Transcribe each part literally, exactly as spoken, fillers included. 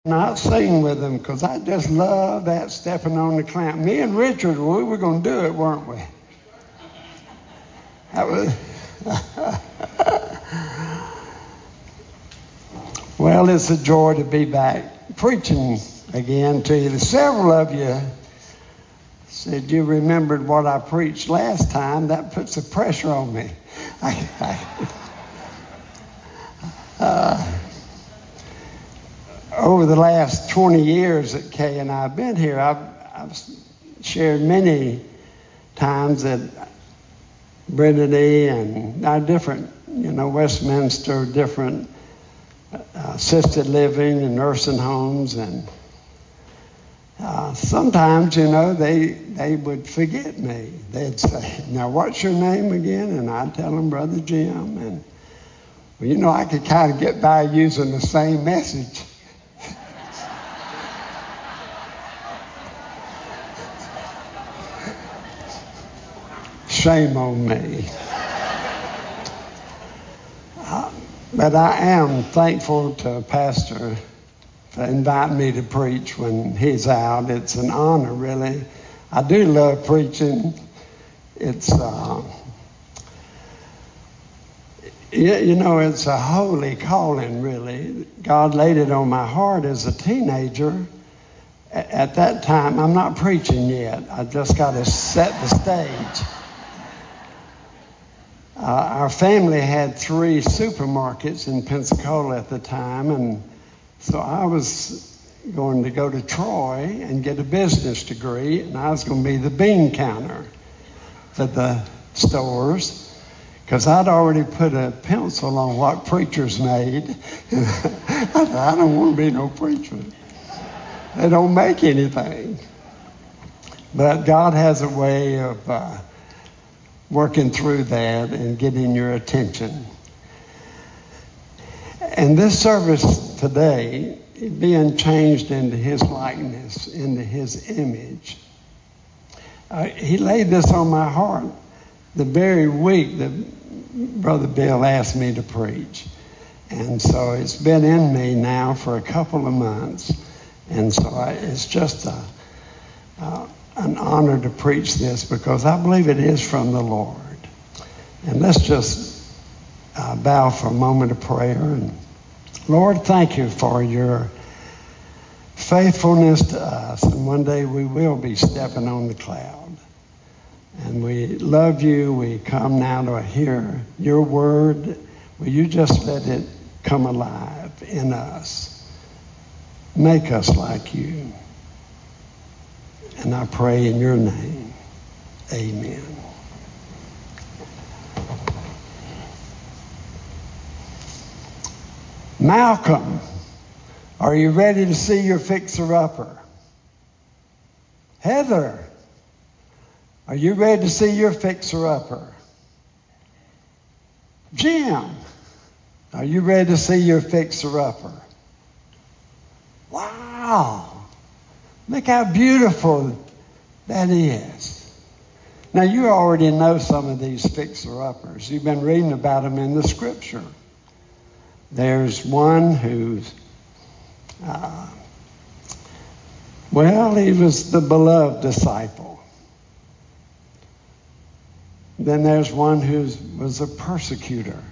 Not sing with them because I just love that stepping on the clamp. Me and Richard, we were going to do it, weren't we? That was. Well, it's a joy to be back preaching again to you. Several of you said you remembered what I preached last time. That puts the pressure on me. I, I, uh, Over the last twenty years that Kay and I have been here, I've, I've shared many times that Brittany and our different, you know, Westminster, different uh, assisted living and nursing homes. And uh, sometimes, you know, they, they would forget me. They'd say, now, what's your name again? And I'd tell them, Brother Jim. And, well, you know, I could kind of get by using the same message. Shame on me. Uh, but I am thankful to Pastor for inviting me to preach when he's out. It's an honor, really. I do love preaching. It's, uh, you, you know, it's a holy calling, really. God laid it on my heart as a teenager. A- at that time, I'm not preaching yet. I just got to set the stage. Uh, our family had three supermarkets in Pensacola at the time, and so I was going to go to Troy and get a business degree, and I was going to be the bean counter for the stores, because I'd already put a pencil on what preachers made. I said, I don't want to be no preacher. They don't make anything. But God has a way of Uh, working through that and getting your attention. And this service today, being changed into his likeness, into his image, uh, he laid this on my heart the very week that Brother Bill asked me to preach. And so it's been in me now for a couple of months. And so I, it's just a... Uh, an honor to preach this because I believe it is from the Lord. And let's just uh, bow for a moment of prayer. And Lord, thank you for your faithfulness to us. And one day we will be stepping on the cloud. And we love you. We come now to hear your word. Will you just let it come alive in us? Make us like you. And I pray in your name. Amen. Malcolm, are you ready to see your fixer-upper? Heather, are you ready to see your fixer-upper? Jim, are you ready to see your fixer-upper? Wow. Look how beautiful that is. Now, you already know some of these fixer-uppers. You've been reading about them in the scripture. There's one who's, uh, well, he was the beloved disciple. Then there's one who was a persecutor.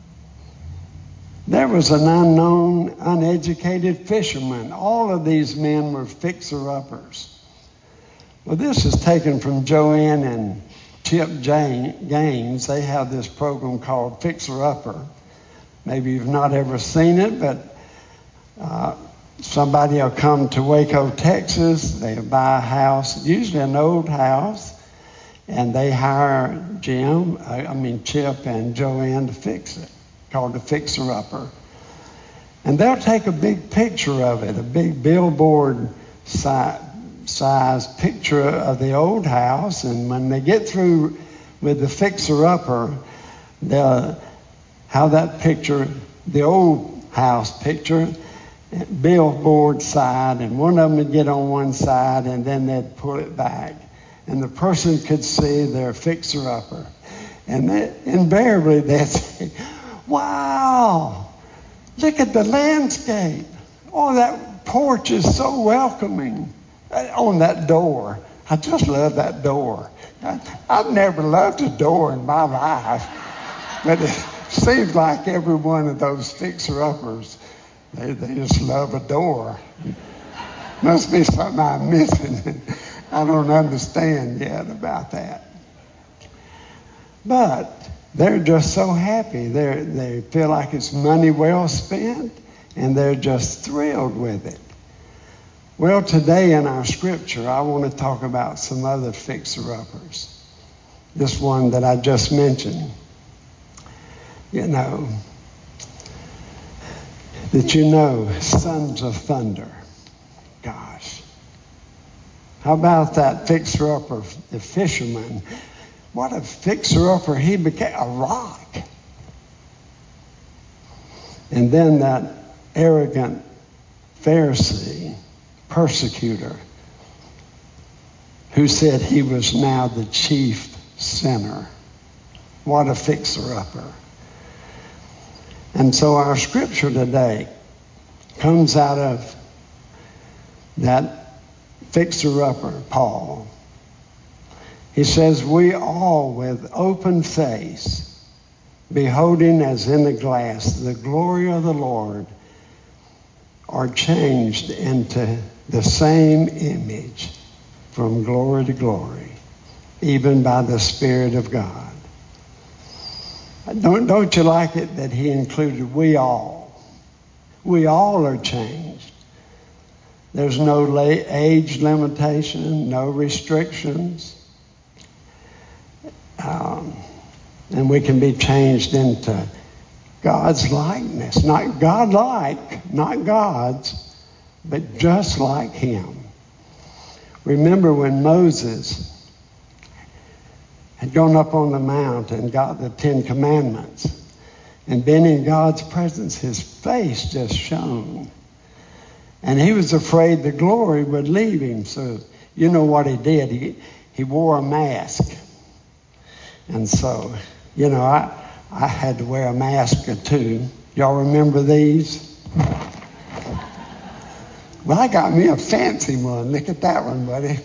There was an unknown, uneducated fisherman. All of these men were fixer-uppers. Well, this is taken from Joanne and Chip Gaines. They have this program called Fixer-Upper. Maybe you've not ever seen it, but uh, somebody will come to Waco, Texas. They'll buy a house, usually an old house, and they hire Jim, I mean Chip and Joanne to fix it. Called the fixer-upper. And they'll take a big picture of it, a big billboard si- size picture of the old house, and when they get through with the fixer-upper, they'll have that picture, the old house picture, billboard side, and one of them would get on one side, and then they'd pull it back, and the person could see their fixer-upper. And they, invariably they'd say, wow, look at the landscape. Oh, that porch is so welcoming. On that door, I just love that door. I, I've never loved a door in my life, but it seems like every one of those fixer-uppers, they, they just love a door. Must be something I'm missing. I don't understand yet about that. But they're just so happy. They they feel like it's money well spent, and they're just thrilled with it. Well, today in our scripture, I want to talk about some other fixer-uppers. This one that I just mentioned. You know, that you know, sons of thunder. Gosh. How about that fixer-upper, the fisherman? What a fixer-upper he became, a rock. And then that arrogant Pharisee, persecutor, who said he was now the chief sinner. What a fixer-upper. And so our scripture today comes out of that fixer-upper, Paul. He says, we all with open face, beholding as in a glass the glory of the Lord, are changed into the same image from glory to glory, even by the Spirit of God. Don't, don't you like it that he included we all? We all are changed. There's no la- age limitation, no restrictions. Um, and we can be changed into God's likeness. Not God-like, not God's, but just like him. Remember when Moses had gone up on the mount and got the Ten Commandments, and been in God's presence, his face just shone. And he was afraid the glory would leave him. So you know what he did? He, he wore a mask. And so, you know, I, I had to wear a mask or two. Y'all remember these? Well, I got me a fancy one. Look at that one, buddy.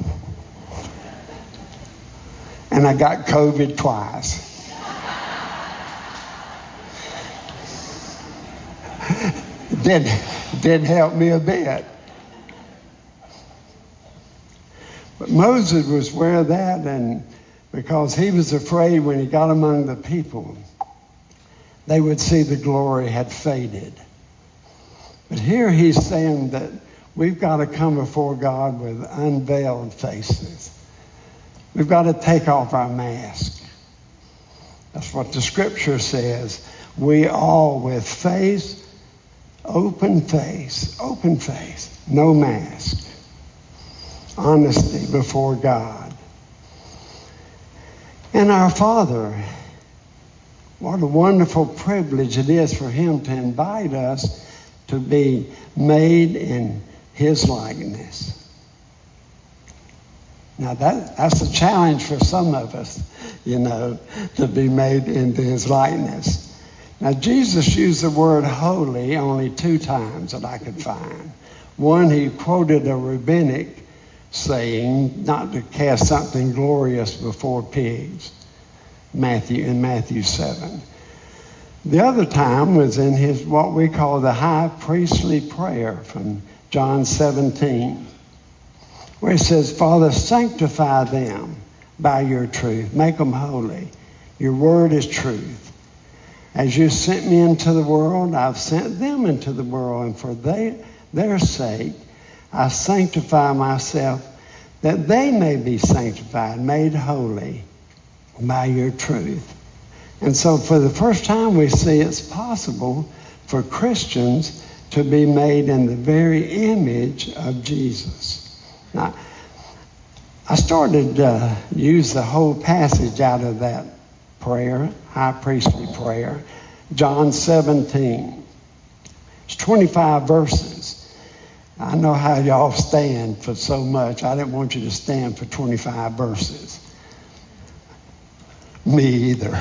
And I got COVID twice. Didn't, didn't help me a bit. But Moses was wearing that, and because he was afraid when he got among the people, they would see the glory had faded. But here he's saying that we've got to come before God with unveiled faces. We've got to take off our mask. That's what the scripture says. We all with face, open face, open face, no mask. Honesty before God. And our Father, what a wonderful privilege it is for him to invite us to be made in his likeness. Now that, that's a challenge for some of us, you know, to be made into his likeness. Now Jesus used the word holy only two times that I could find. One, he quoted a rabbinic saying not to cast something glorious before pigs, Matthew in Matthew seven. The other time was in his what we call the high priestly prayer from John seventeen, where he says, Father, sanctify them by your truth. Make them holy. Your word is truth. As you sent me into the world, I've sent them into the world, and for they, their sake, I sanctify myself, that they may be sanctified, made holy by your truth. And so for the first time we see it's possible for Christians to be made in the very image of Jesus. Now, I started to uh, use the whole passage out of that prayer, high priestly prayer, John seventeen. It's twenty-five verses. I know how y'all stand for so much. I didn't want you to stand for twenty-five verses. Me either.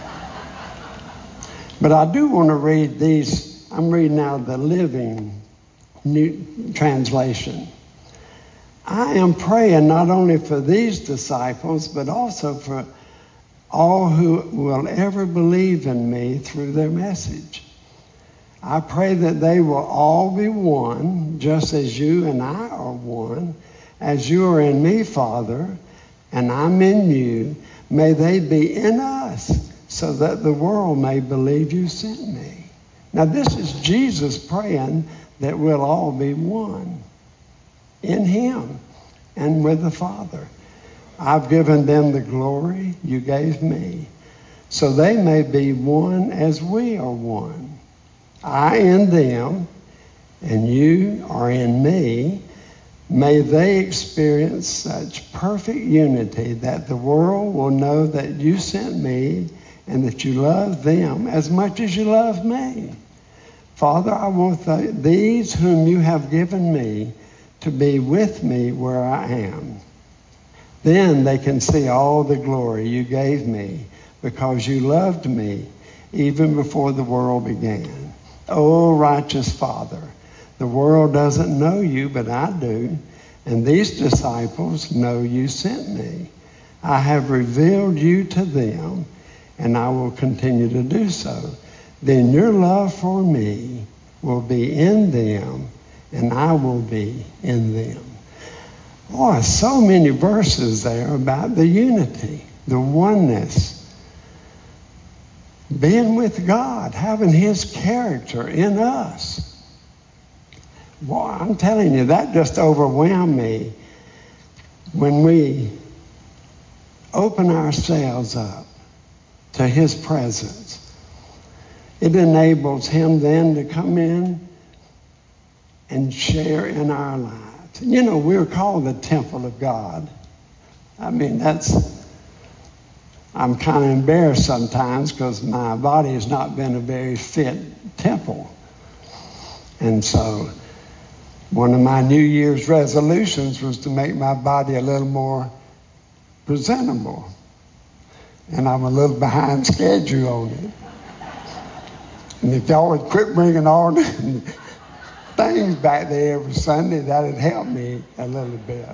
But I do want to read these. I'm reading out of the Living New Translation. I am praying not only for these disciples, but also for all who will ever believe in me through their message. I pray that they will all be one, just as you and I are one. As you are in me, Father, and I'm in you, may they be in us, so that the world may believe you sent me. Now this is Jesus praying that we'll all be one in him and with the Father. I've given them the glory you gave me, so they may be one as we are one. I in them, and you are in me. May they experience such perfect unity that the world will know that you sent me and that you love them as much as you love me. Father, I want the, these whom you have given me to be with me where I am. Then they can see all the glory you gave me because you loved me even before the world began. Oh, righteous Father, the world doesn't know you, but I do, and these disciples know you sent me. I have revealed you to them, and I will continue to do so. Then your love for me will be in them, and I will be in them. Boy, so many verses there about the unity, the oneness, being with God, having his character in us. Boy, I'm telling you, that just overwhelmed me when we open ourselves up to his presence. It enables him then to come in and share in our lives. You know, we're called the temple of God. I mean, that's, I'm kind of embarrassed sometimes because my body has not been a very fit temple. And so one of my New Year's resolutions was to make my body a little more presentable. And I'm a little behind schedule on it. And if y'all would quit bringing all the things back there every Sunday, that would help me a little bit.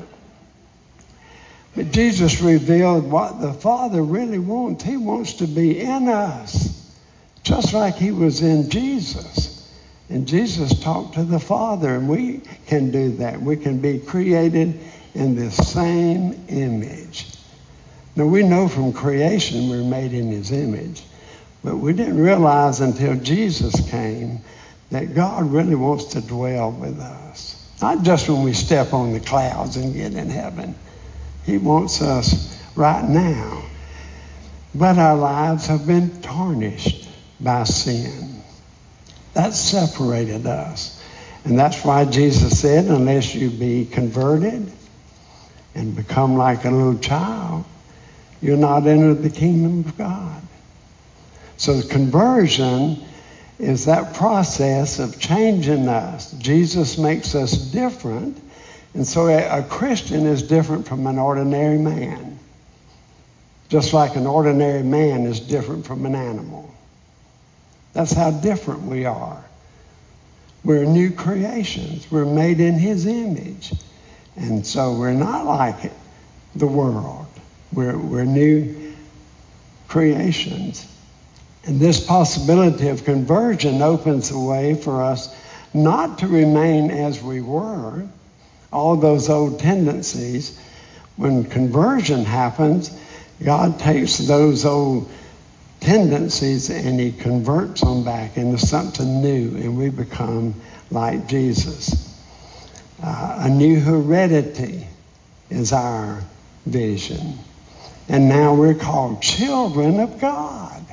But Jesus revealed what the Father really wants. He wants to be in us, just like he was in Jesus. And Jesus talked to the Father, and we can do that. We can be created in the same image. Now, we know from creation we're made in his image, but we didn't realize until Jesus came that God really wants to dwell with us. Not just when we step on the clouds and get in heaven. He wants us right now. But our lives have been tarnished by sin. That separated us. And that's why Jesus said, unless you be converted and become like a little child, you'll not enter the kingdom of God. So conversion is that process of changing us. Jesus makes us different. And so a, a Christian is different from an ordinary man. Just like an ordinary man is different from an animal. That's how different we are. We're new creations. We're made in his image. And so we're not like it, the world. We're, we're new creations. And this possibility of conversion opens the way for us not to remain as we were, all those old tendencies. When conversion happens, God takes those old tendencies and he converts them back into something new, and we become like Jesus. Uh, a new heredity is our vision. And now we're called children of God.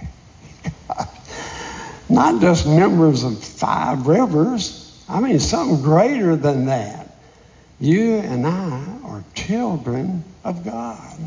Not just members of Five Rivers. I mean, something greater than that. You and I are children of God.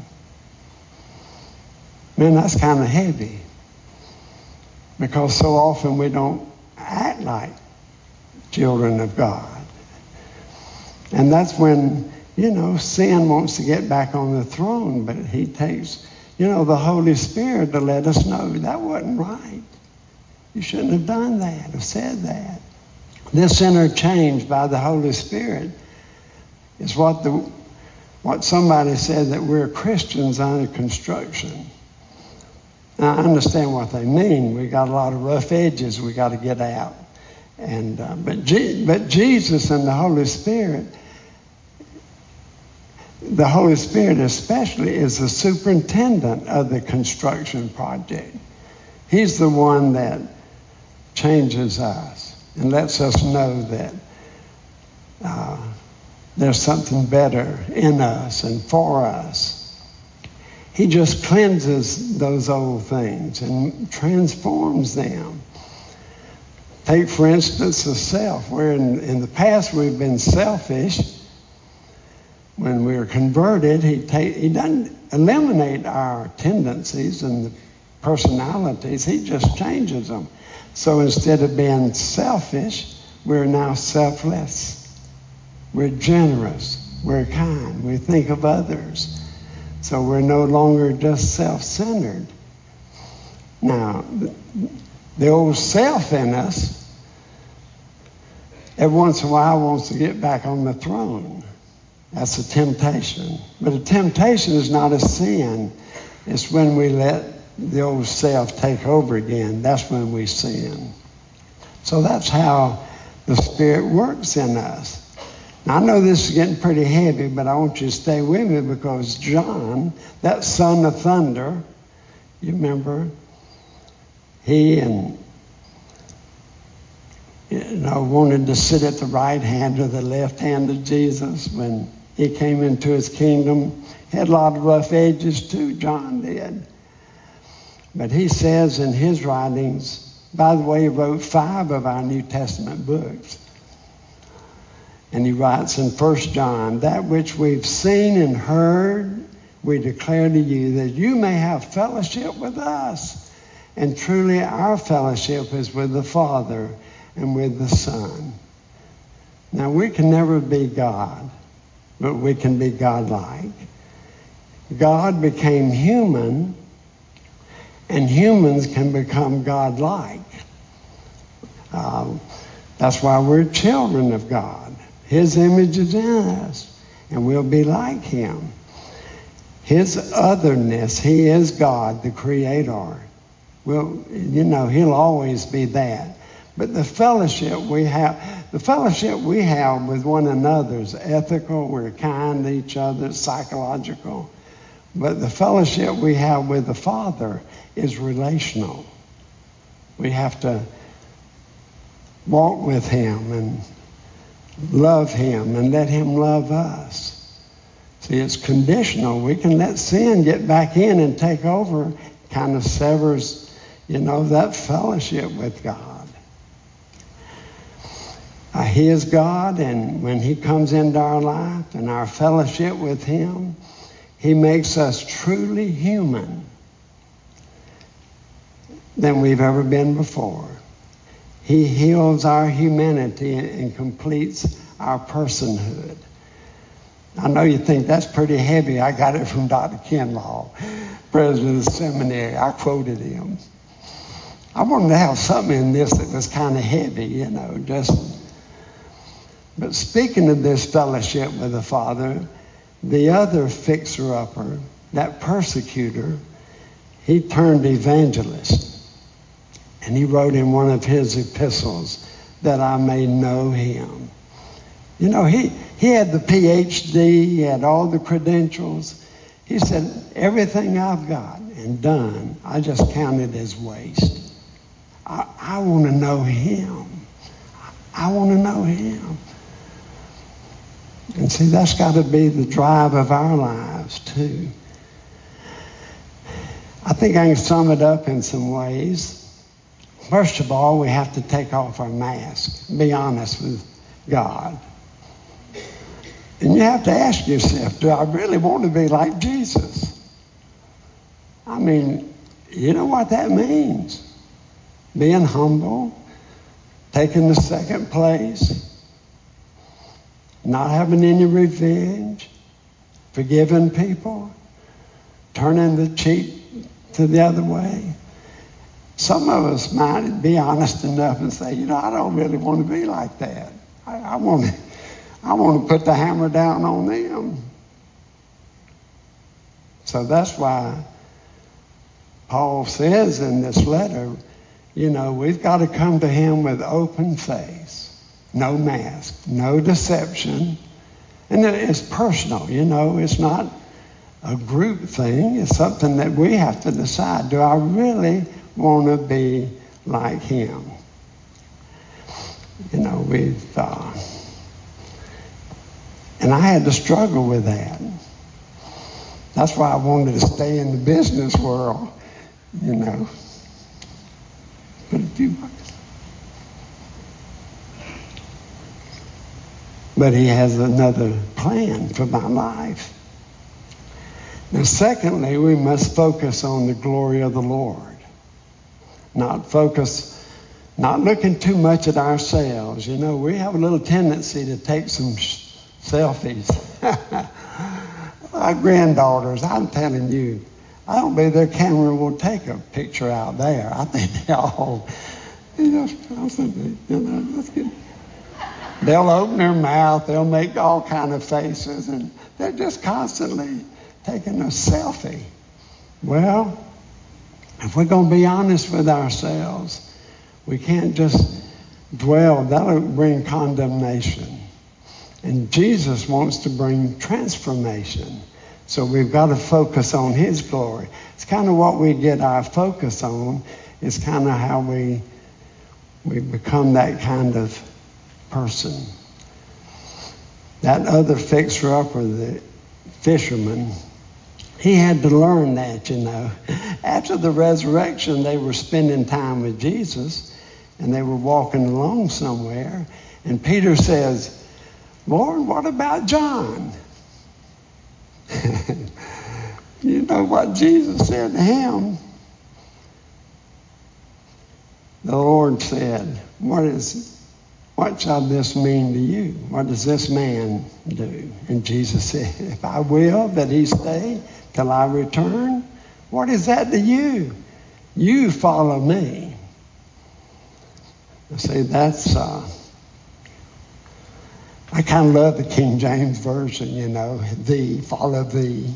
Man, that's kind of heavy. Because so often we don't act like children of God. And that's when, you know, sin wants to get back on the throne, but he takes, you know, the Holy Spirit to let us know that wasn't right. You shouldn't have done that or said that. This inner change by the Holy Spirit is what the what somebody said, that we're Christians under construction. Now, I understand what they mean. We got a lot of rough edges we got to get out. And uh, but G- but Jesus and the Holy Spirit, the Holy Spirit especially, is the superintendent of the construction project. He's the one that changes us and lets us know that uh, there's something better in us and for us. He just cleanses those old things and transforms them. Take, for instance, the self. Where in, in the past we've been selfish. When we were converted, he, take, he doesn't eliminate our tendencies and the personalities. He just changes them. So instead of being selfish, we're now selfless. We're generous. We're kind. We think of others. So we're no longer just self-centered. Now, the old self in us, every once in a while wants to get back on the throne. That's a temptation. But a temptation is not a sin. It's when we let the old self take over again. That's when we sin. So that's how the Spirit works in us. Now, I know this is getting pretty heavy, but I want you to stay with me, because John, that son of thunder, you remember, he and you know wanted to sit at the right hand or the left hand of Jesus when he came into his kingdom. He had a lot of rough edges too, John did. But he says in his writings, by the way, he wrote five of our New Testament books. And he writes in First John, that which we've seen and heard, we declare to you, that you may have fellowship with us. And truly our fellowship is with the Father and with the Son. Now, we can never be God, but we can be God-like. God became human, and humans can become God-like. Uh, that's why we're children of God. His image is in us, and we'll be like him. His otherness, he is God, the Creator. Well, you know, he'll always be that. But the fellowship we have, the fellowship we have with one another is ethical. We're kind to each other, psychological. But the fellowship we have with the Father is relational. We have to walk with him and love him and let him love us. See, it's conditional. We can let sin get back in and take over. Kind of severs, you know, that fellowship with God. Uh, he is God, and when he comes into our life and our fellowship with him, he makes us truly human than we've ever been before. He heals our humanity and completes our personhood. I know you think that's pretty heavy. I got it from Doctor Kinlaw, president of the seminary. I quoted him. I wanted to have something in this that was kind of heavy, you know, just. But speaking of this fellowship with the Father, the other fixer-upper, that persecutor, he turned evangelist. And he wrote in one of his epistles, that I may know him. You know, he, he had the P H D, he had all the credentials. He said, everything I've got and done, I just counted as waste. I, I want to know him. I want to know him. And see, that's got to be the drive of our lives, too. I think I can sum it up in some ways. First of all, we have to take off our mask, be honest with God. And you have to ask yourself, do I really want to be like Jesus? I mean, you know what that means? Being humble, taking the second place, not having any revenge, forgiving people, turning the cheek to the other way. some of us might be honest enough and say, you know, I don't really want to be like that. I, I want to, I want to put the hammer down on them. So that's why Paul says in this letter, you know, we've got to come to him with open face, no mask, no deception. And it's personal, you know, it's not a group thing. It's something that we have to decide. Do I really want to be like him? You know, we've, uh, and I had to struggle with that. That's why I wanted to stay in the business world, you know. But a few bucks. But he has another plan for my life. Now, secondly, we must focus on the glory of the Lord. Not focus, not looking too much at ourselves. You know, we have a little tendency to take some sh- selfies. Our granddaughters, I'm telling you, I don't believe their camera will take a picture out there. I think they all, you know, you know that's good. They'll open their mouth, they'll make all kind of faces, and they're just constantly taking a selfie. Well, if we're going to be honest with ourselves, we can't just dwell. That'll bring condemnation. And Jesus wants to bring transformation. So we've got to focus on his glory. It's kind of what we get our focus on. It's kind of how we we become that kind of person. That other fixer-upper, the fisherman, he had to learn that, you know. After the resurrection, they were spending time with Jesus, and they were walking along somewhere. And Peter says, Lord, what about John? You know what Jesus said to him? The Lord said, what is, what shall this mean to you? What does this man do? And Jesus said, if I will that he stay till I return, what is that to you? You follow me. I say that's, uh, I kind of love the King James Version, you know, thee, follow thee.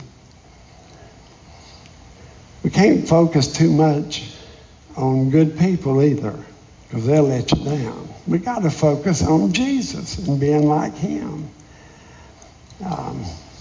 We can't focus too much on good people either, because they'll let you down. We got to focus on Jesus and being like him. Um,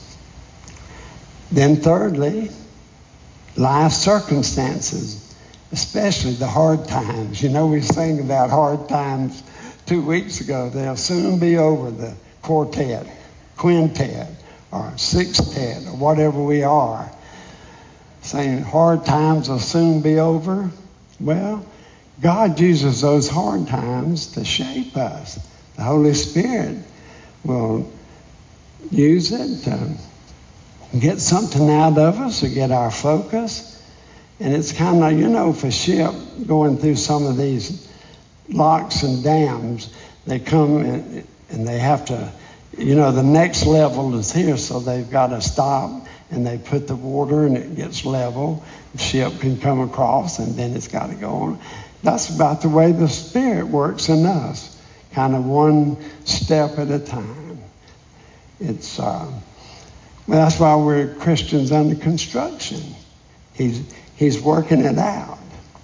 then thirdly, life circumstances, especially the hard times. You know, we sing about hard times two weeks ago. They'll soon be over, the quartet, quintet, or sextet, or whatever we are. Saying hard times will soon be over. Well, God uses those hard times to shape us. The Holy Spirit will use it to get something out of us, or get our focus. And it's kind of, you know, if a ship going through some of these locks and dams, they come in, and they have to, you know, the next level is here, so they've got to stop, and they put the water, and it gets level. The ship can come across, and then it's got to go on. That's about the way the Spirit works in us, kind of one step at a time. It's uh, well, that's why we're Christians under construction. He's He's working it out.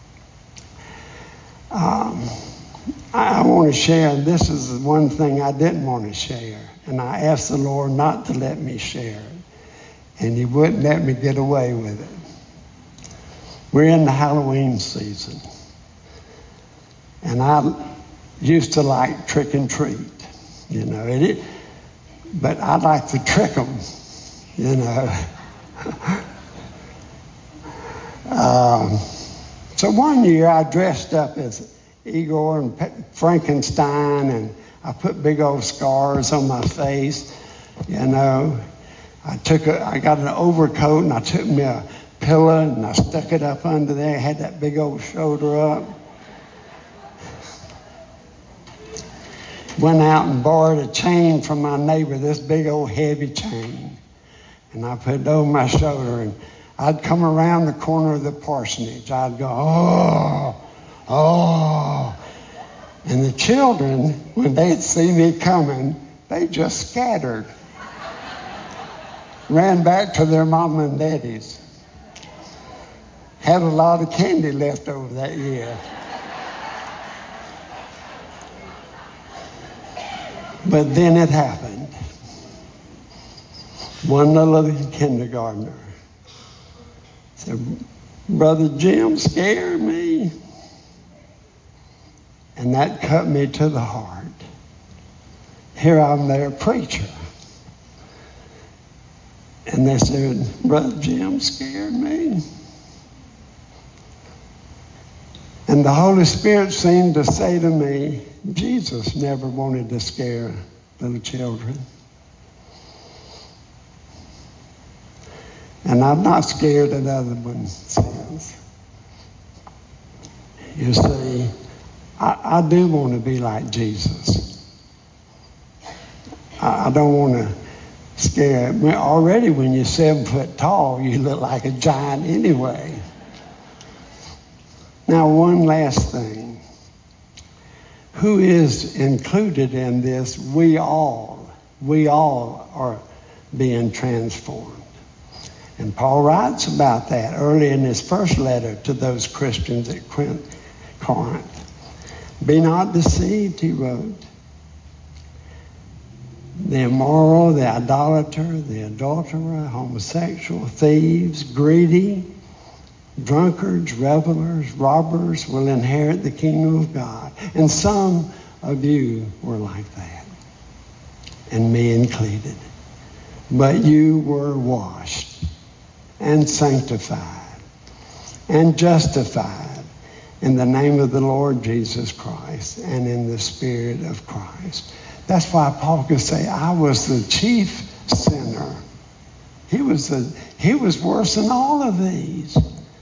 Um, I, I want to share, and this is one thing I didn't want to share, and I asked the Lord not to let me share it, and he wouldn't let me get away with it. We're in the Halloween season, and I used to like trick and treat, you know, it, but I like to trick them, you know. um, so one year I dressed up as Igor and Frankenstein, and I put big old scars on my face, you know. I took a, I got an overcoat, and I took me a pillow, and I stuck it up under there. I had that big old shoulder up. Went out and borrowed a chain from my neighbor, this big old heavy chain. And I put it over my shoulder, and I'd come around the corner of the parsonage. I'd go, oh, Oh. And the children, when they'd see me coming, they just scattered. Ran back to their mom and daddies. Had a lot of candy left over that year. But then it happened. One little kindergartner said, Brother Jim scared me. And that cut me to the heart. Here I'm their preacher. And they said, Brother Jim scared me. And the Holy Spirit seemed to say to me, Jesus never wanted to scare little children. And I'm not scared that other one sins. You see, I, I do want to be like Jesus. I, I don't want to scare. Already when you're seven foot tall, you look like a giant anyway. Now, one last thing. Who is included in this? We all. We all are being transformed. And Paul writes about that early in his first letter to those Christians at Corinth. Be not deceived, he wrote. The immoral, the idolater, the adulterer, homosexual, thieves, greedy, drunkards, revelers, robbers will inherit the kingdom of God. And some of you were like that, and me included. But you were washed and sanctified and justified in the name of the Lord Jesus Christ and in the Spirit of Christ. That's why Paul could say, I was the chief sinner. He was the, he was worse than all of these.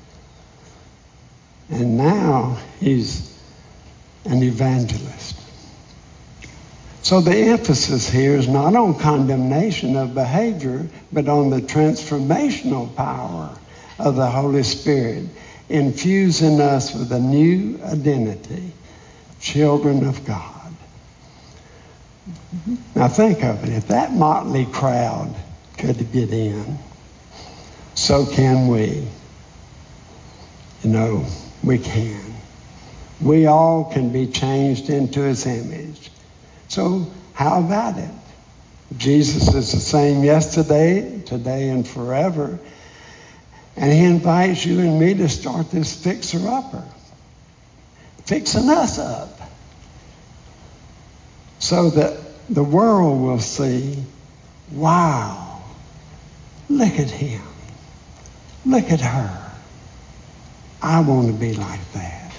And now he's an evangelist. So the emphasis here is not on condemnation of behavior, but on the transformational power of the Holy Spirit, infusing us with a new identity, children of God. Now think of it. If that motley crowd could get in, so can we. You know, we can. We all can be changed into his image. So how about it? Jesus is the same yesterday, today, and forever. And he invites you and me to start this fixer-upper, fixing us up, so that the world will see, wow, look at him. Look at her. I want to be like that.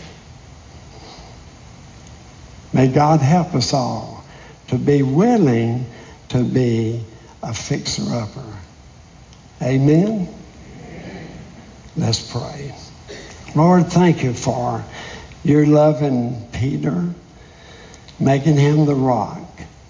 May God help us all to be willing to be a fixer-upper. Amen? Amen? Let's pray. Lord, thank you for your loving Peter, making him the rock.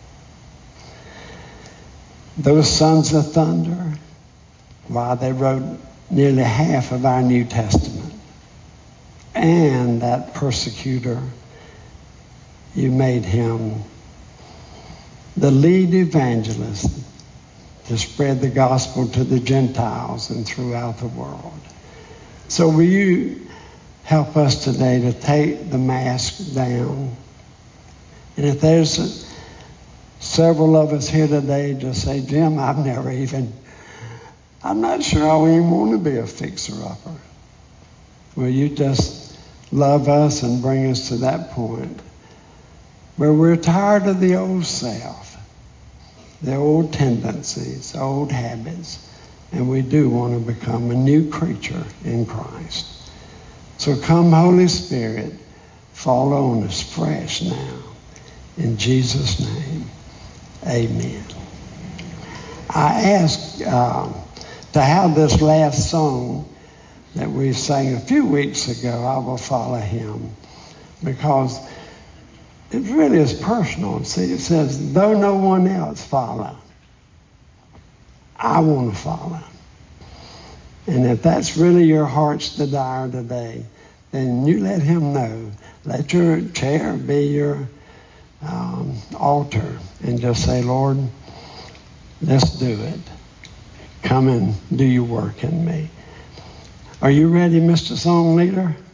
Those sons of thunder, why, they wrote nearly half of our New Testament. And that persecutor, you made him the lead evangelist to spread the gospel to the Gentiles and throughout the world. So will you help us today to take the mask down? And if there's a, several of us here today just say, Jim, I've never even, I'm not sure I even want to be a fixer-upper. Will you just love us and bring us to that point where we're tired of the old self, the old tendencies, old habits, and we do want to become a new creature in Christ. So come, Holy Spirit, fall on us fresh now. In Jesus' name, amen. I asked uh, to have this last song that we sang a few weeks ago, I Will Follow Him, because it really is personal. See, it says, though no one else follow, I want to follow. And if that's really your heart's desire today, then you let him know. Let your chair be your um, altar and just say, Lord, let's do it. Come and do your work in me. Are you ready, Mister Song Leader?